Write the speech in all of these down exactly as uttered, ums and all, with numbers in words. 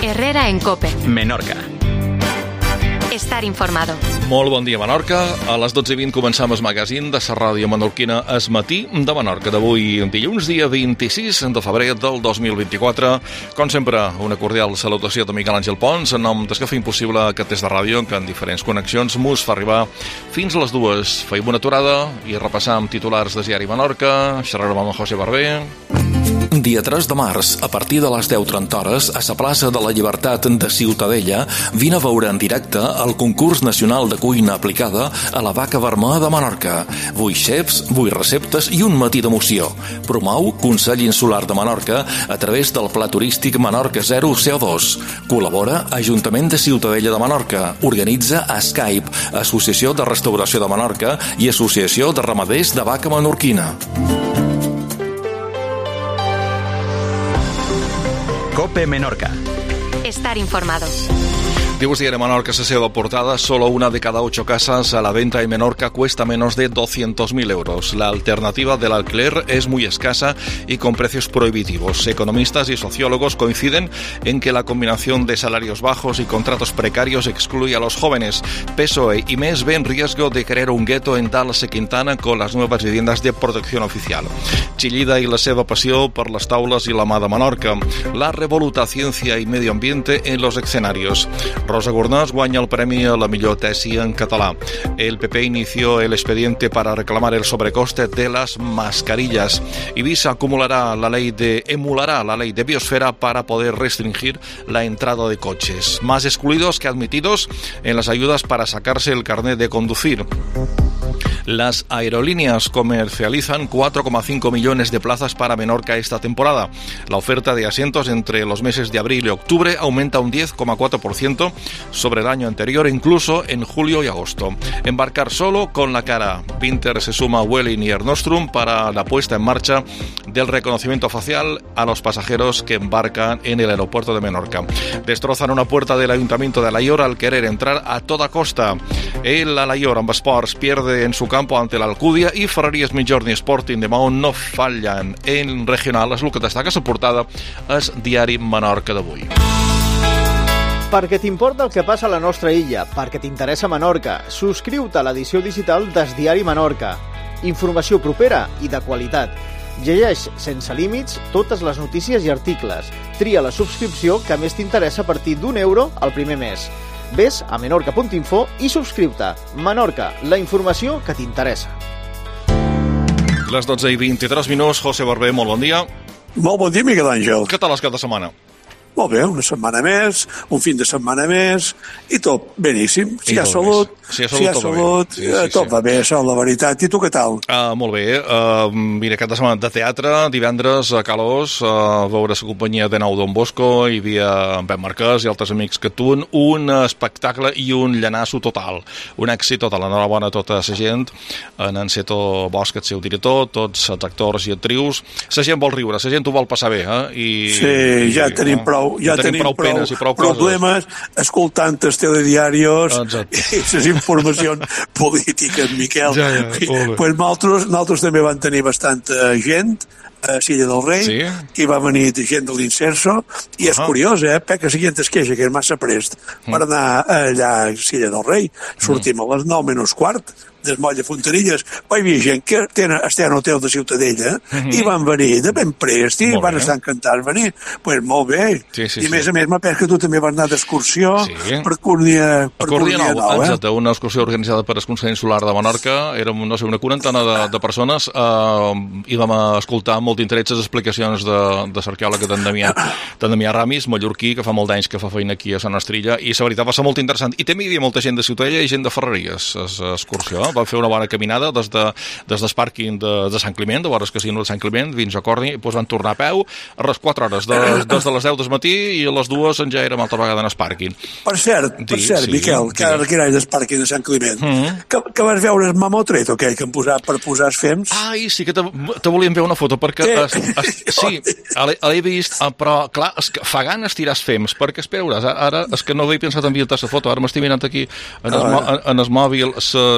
Herrera en COPE. Menorca. Estar informado. Molt bon dia, Menorca. A les dotze i vint començam el magazín de la ràdio menorquina Es Matí de Menorca d'avui, dilluns, dia vint-i-sis de febrer del dos mil vint-i-quatre. Com sempre, una cordial salutació de Miquel Àngel Pons, en nom des que fem possible aquest test de ràdio que en diferents connexions mos fa arribar fins a les dues. Feim una aturada i repassam titulars de Diari Menorca. Xerrarem amb José Barber. Dia tres de març, a partir de les deu trenta hores, a la plaça de la Llibertat de Ciutadella, vine a veure en directe el concurs nacional de cuina aplicada a la vaca vermella de Menorca. Vuit xefs, vuit receptes i un matí d'emoció. Promou Consell Insular de Menorca a través del Pla Turístic Menorca zero C O dos. Col·labora Ajuntament de Ciutadella de Menorca. Organitza a Skype, Associació de Restauració de Menorca i Associació de Ramaders de Vaca Menorquina. COPE Menorca. Estar informado. Dios Diario Menorca, se de portada, solo una de cada ocho casas a la venta en Menorca cuesta menos de doscientos mil euros. La alternativa del alquiler es muy escasa y con precios prohibitivos. Economistas y sociólogos coinciden en que la combinación de salarios bajos y contratos precarios excluye a los jóvenes. P S O E y M E S ven riesgo de crear un gueto en Dallas y Quintana con las nuevas viviendas de protección oficial. Chillida y la seva passió per les taules y la mà de Menorca. La revoluta ciencia y medio ambiente en los escenarios. Rosa Gornàs guanya el premi a la millor tesi en català. El P P inició el expediente para reclamar el sobrecoste de las mascarillas. Ibiza acumulará la ley de, emulará la ley de biosfera para poder restringir la entrada de coches. Más excluidos que admitidos en las ayudas para sacarse el carnet de conducir. Las aerolíneas comercializan cuatro coma cinco millones de plazas para Menorca esta temporada. La oferta de asientos entre los meses de abril y octubre aumenta un diez coma cuatro por ciento sobre el año anterior, incluso en julio y agosto. Embarcar solo con la cara. Pinter se suma a Vueling y Air Nostrum para la puesta en marcha del reconocimiento facial a los pasajeros que embarcan en el aeropuerto de Menorca. Destrozan una puerta del Ayuntamiento de Alaior al querer entrar a toda costa. El Alaior amb esports pierde en su campo ante la Alcúdia i Ferreries Midjorni Sporting de Maó no fallen en regional. És el que destaca la portada és Diari Menorca d'avui. Perquè t'importa el que passa a la nostra illa, perquè t'interessa Menorca, subscriu-te a l'edició digital del Diari Menorca. Informació propera i de qualitat. Llegeix sense límits totes les notícies i articles. Tria la subscripció que més t'interessa a partir d'un euro al primer mes. Ves a menorca punt info i subscriu-te. Menorca, la informació que t'interessa. Les dotze i vint-i-tres minuts. José Barber, molt bon dia. Molt bon dia, Miquel Àngel. Què tal has cada setmana? Molt bé, una setmana més, un fin de setmana més, i tot beníssim. Si hi ha salut, si hi ha salut, si hi ha tot, salut sí, sí, tot sí. va bé, això, la veritat. I tu què tal? Uh, molt bé. Uh, mira, aquesta setmana de teatre, divendres a Calós, uh, a veure la companyia de Nou Don Bosco, hi havia en Pep Marquès i altres amics que tuen, un espectacle i un llenasso total. Un èxit total, enhorabona a tota la gent, en Enceto Bosch, el seu director, tots els actors i actrius. La gent vol riure, la gent ho vol passar bé, eh? I, sí, i, ja i, tenim no? prou, ja tenim, tenim prou, penes i prou problemes coses. Escoltant els telediarios Exacte. I les informacions polítiques, Miquel. Ja, ja, pues nosaltres, nosaltres també van tenir bastanta gent a Silla del Rei, sí? Que hi va venir gent de l'Inserso, i és uh -huh. curiós, eh? Perquè la gent es queixa que és massa prest uh -huh. per anar allà a Silla del Rei. Sortim uh -huh. a les nou menys quart, del moll de Fontanilles. Hi havia gent que tenen, estan al hotel de Ciutadella uh -huh. i van venir de ben prest i van estar encantats venir. Pues molt bé. Sí, sí, I a sí. més a més m'ha que tu també vas anar d'excursió sí. per Cornia, per Cornia Nou, Nou, eh? exacte, una excursió organitzada per el Consell Insular de Menorca. Érem, no sé, una quarantena de, de persones eh, i vam escoltar molt d'interès les explicacions de, de l'arqueòleg d'en Damià, d'en Damià Ramis, mallorquí, que fa molt d'anys que fa feina aquí a Sant Estrella, i la veritat va ser molt interessant. I també hi havia molta gent de Ciutadella i gent de Ferreries, l'excursió. Vam fer una bona caminada des, de, des del pàrquing de, de Sant Climent, de vora el casino de Sant Climent, fins a Corni, i doncs van tornar a peu a les quatre hores, de, des de les deu del matí, i a les dues ja érem altra vegada en el pàrquing. Per cert, per sí, cert, sí, Miquel, que ara que era del pàrquing de Sant Climent, mm-hmm. que, que vas veure el mamotret, o què, que em posar, per posar els fems? Ai, sí que te, te volia enviar una foto, perquè perquè es, es, sí, l'he vist, però clar, és que fa ganes tirar els fems, perquè espera, veuràs, ara és que no havia pensat en enviar-te la foto, ara m'estic mirant aquí en el, en, en el mòbil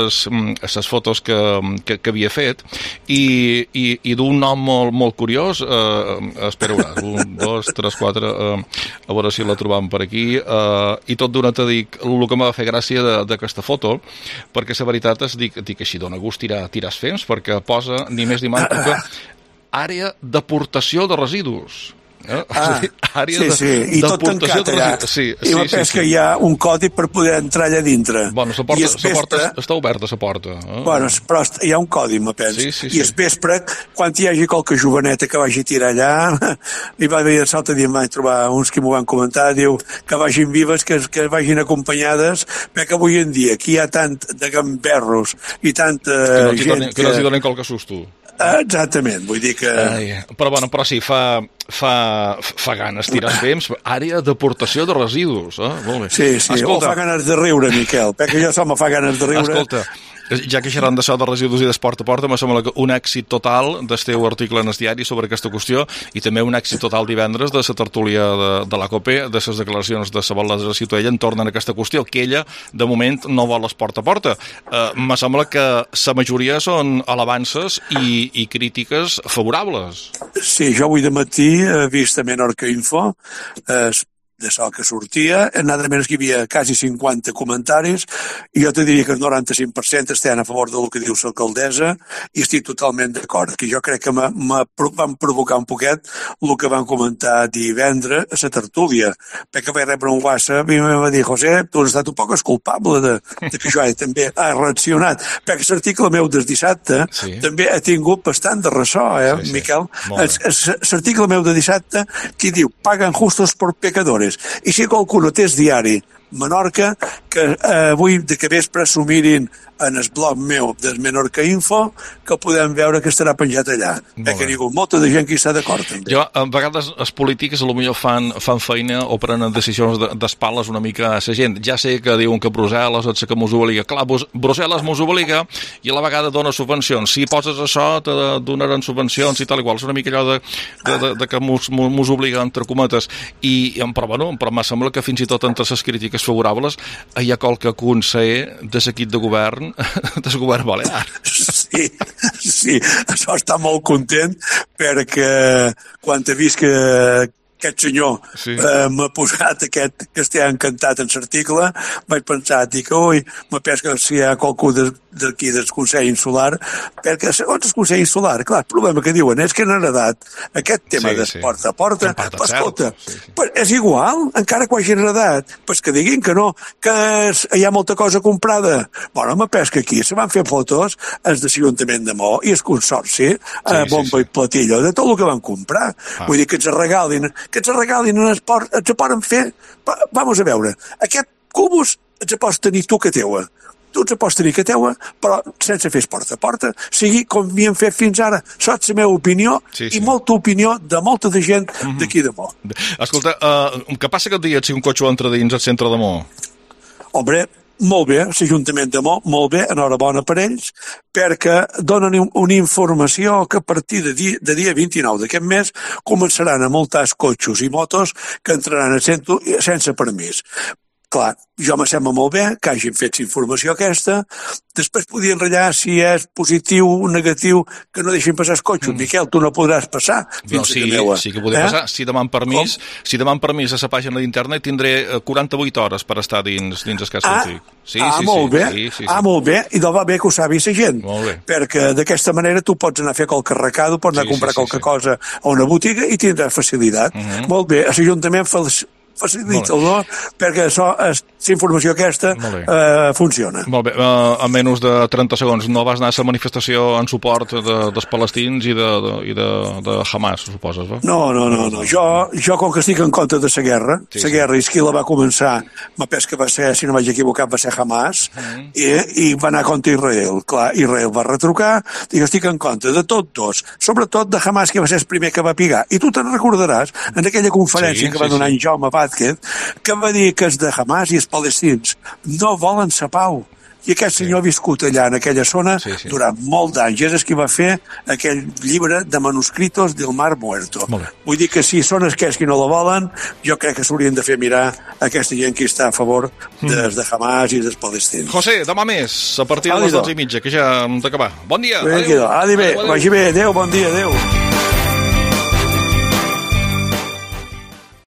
les fotos que, que, que havia fet i, i, i d'un nom molt, molt curiós, eh, espera, veuràs, un, dos, tres, quatre, eh, a veure si la trobam per aquí, eh, i tot d'una te dic el que m'ha de fer gràcia d'aquesta foto, perquè la veritat és, dic, dic així, dona gust tirar, tirar els fems, perquè posa ni més ni menys que àrea d'aportació de residus. Eh? Ah, àrea sí, de, sí, i tot tancat allà. Sí, I la sí, pesca sí, sí. hi ha un codi per poder entrar allà dintre. Bueno, la porta, la porta està oberta, la porta. Eh? Bueno, però hi ha un codi, me penso. Sí, sí, I sí. el vespre, quan hi hagi qualque joveneta que vagi a tirar allà, li va haver l'altre dia em vaig trobar uns que m'ho van comentar, diu que vagin vives, que, que vagin acompanyades, perquè avui en dia aquí hi ha tant de gamberros i tanta que no gent... Donen, que no els donen qualque susto. Exactament, vull dir que... Ai, però, bueno, però sí, fa, fa, fa ganes tirar fems, àrea d'aportació de residus, eh? Molt bé. Sí, sí, Escolta, o fa ganes de riure, Miquel, perquè jo som me fa ganes de riure. Escolta, ja que xerrant d'això de residus i d'esport a porta, me sembla que un èxit total del teu article en el diari sobre aquesta qüestió i també un èxit total divendres de la tertúlia de, de la COPE, de les declaracions de la Balada de Ciutadella en torn a aquesta qüestió, que ella, de moment, no vol esport a porta. Eh, me sembla que la majoria són alabances i, i crítiques favorables. Sí, jo avui de matí he vist a Menorca Info, eh, d'això que sortia, nada menys que hi havia quasi cinquanta comentaris, i jo te diria que el noranta-cinc per cent estan a favor del que diu l'alcaldessa, i estic totalment d'acord, que jo crec que van provocar un poquet el que van comentar divendres a la tertúlia, perquè vaig rebre un WhatsApp i em va dir, José, tu has estat un poc culpable de, de que jo també ha reaccionat, perquè l'article meu del dissabte sí. també ha tingut bastant de ressò, eh, sí, sí. Miquel? L'article meu de dissabte que diu, pagan justos por pecadores. I si qualcú no té el diari Menorca, que eh, avui de que vespre s'ho mirin en el blog meu del Menorca Info, que podem veure que estarà penjat allà. Perquè hi ha hagut molta de gent que hi està d'acord. També. Jo, a vegades, els polítics potser fan, fan feina o prenen decisions d'espales una mica a la gent. Ja sé que diuen que Brussel·les és que mos obliga. Clar, Brussel·les mos obliga i a la vegada dona subvencions. Si poses això, te donaran subvencions i tal igual. És una mica allò de, de, de, de que mos, mos obliga, entre cometes. I, però, bueno, però m'ha sembla que fins i tot entre les crítiques favorables hi ha qualque conseller de l'equip de govern del govern balear. Sí, sí, això està molt content perquè quan he vist que aquest senyor sí. eh, m'ha posat aquest que estigui encantat en l'article, vaig pensar, dic, ui, me penso que si hi ha qualcú d'aquí del Consell Insular, perquè segons el Consell Insular, clar, el problema que diuen és que han heredat aquest tema sí, d'esport a porta, sí. escolta, sí, sí. Pues és igual, encara que ho hagin heredat, pues que diguin que no, que hi ha molta cosa comprada. Bueno, me penso que aquí se van fer fotos els de l'Ajuntament de Mó i el Consorci, sí, a bombo sí, sí. i platillo, de tot el que van comprar. Ah. Vull dir que ens regalin que ens regalin en esport, ens poden fer... Vamos a veure, aquest cubus ens pots tenir tu que teua. Tu ens pots tenir que teua, però sense fer esport a porta, sigui com havíem fet fins ara. Això és la meva opinió sí, sí. i molta opinió de molta de gent mm-hmm. d'aquí de Mó. Escolta, uh, què passa aquest dia si un cotxe entra dins al centre de Mó? Hombre, molt bé, l'Ajuntament de Mó, molt bé, enhorabona per ells, perquè donen una informació que a partir de dia, de dia vint-i-nou d'aquest mes començaran a multar cotxos i motos que entraran a centre sense permís. Clar, jo me sembla molt bé que hagin fet la informació aquesta, després podien ratllar si és positiu o negatiu que no deixin passar els cotxos. Mm. Miquel, tu no podràs passar fins no, sí, a Caneua. Sí que podré eh? passar. Si deman permís, Com? si deman permís a la pàgina d'internet tindré quaranta-vuit hores per estar dins, dins el cas ah, antic. Sí, ah, sí, molt sí, bé. Sí, sí, sí. Ah, molt bé. I doncs va bé que ho sàpiga la gent. Molt bé. Perquè d'aquesta manera tu pots anar a fer qualque recado, pots anar sí, a comprar sí, sí, qualque sí. cosa a una botiga i tindràs facilitat. Uh -huh. Molt bé. A l'Ajuntament facilita-ho, perquè això, la informació aquesta eh, funciona. Molt bé, uh, a menys de trenta segons, no vas anar a la manifestació en suport de, dels palestins i de, de, i de, de Hamas, suposes, va? No, no, no, no. Jo, jo com que estic en contra de la guerra, sí, la sí. guerra és qui la va començar, me pes que va ser, si no vaig equivocat, va ser Hamas, mm. i, i va anar contra Israel. Clar, Israel va retrucar, i jo estic en contra de tots dos, sobretot de Hamas, que va ser el primer que va pigar. I tu te'n recordaràs, en aquella conferència sí, que va sí, donar sí. en Jaume Vázquez, que va dir que els de Hamas i els palestins no volen la pau. I aquest senyor sí. ha viscut allà, en aquella zona, sí, sí. durant molt d'anys. És el que va fer aquell llibre de manuscritos del Mar Muerto. Vull dir que si són aquells que no la volen, jo crec que s'haurien de fer mirar aquesta gent que està a favor des de Hamas i dels palestins. José, demà més, a partir de les dotze i mitja, que ja hem d'acabar. Bon dia. Adéu. Adéu bé, vagi bé. Adéu, bon dia, adéu.